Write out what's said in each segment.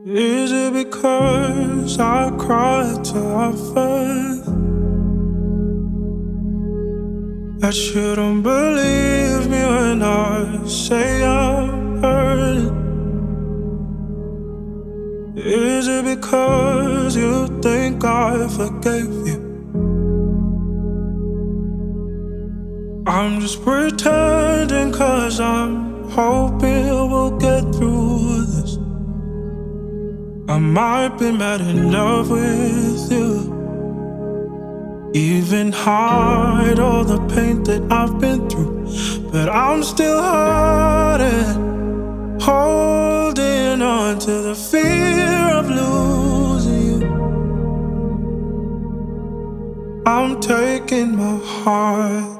Is it because I cried too often that you don't believe me when I say I'm hurting? Is it because you think I forgave you? I'm just pretending 'cause I'm hoping we'll get through this. I might be mad in love with you, even hide all the pain that I've been through, but I'm still hurting, holding on to the fear of losing you. I'm taking my heart,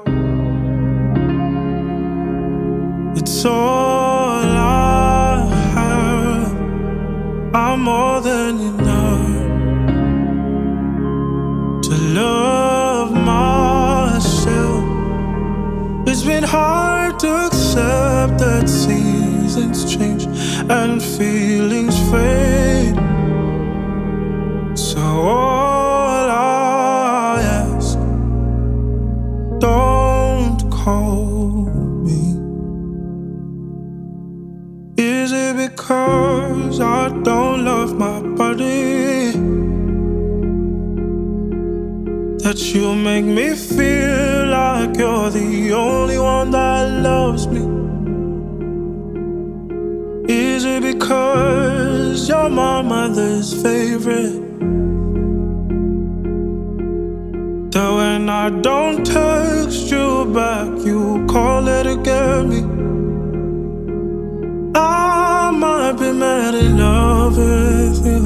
it's all I have. I'm more than enough to love myself. It's been hard to accept that seasons change and feelings fade. So all I ask, don't call me. Is it because I don't love my body that you make me feel like you're the only one that loves me? Is it because you're my mother's favorite, that when I don't text you back, you call it to get me? I might be mad in love with you,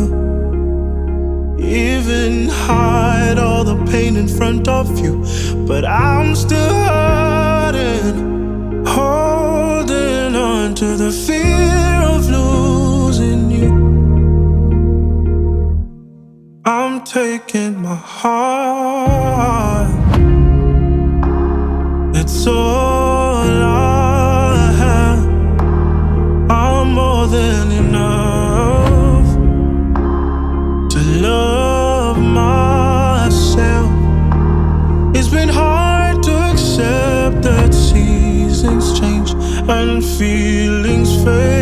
even hide all the pain in front of you, but I'm still hurting, holding on to the fear of losing you. I'm taking my heart, it's all I have. I'm more than enough to love myself. It's been hard to accept that seasons change and feelings fade.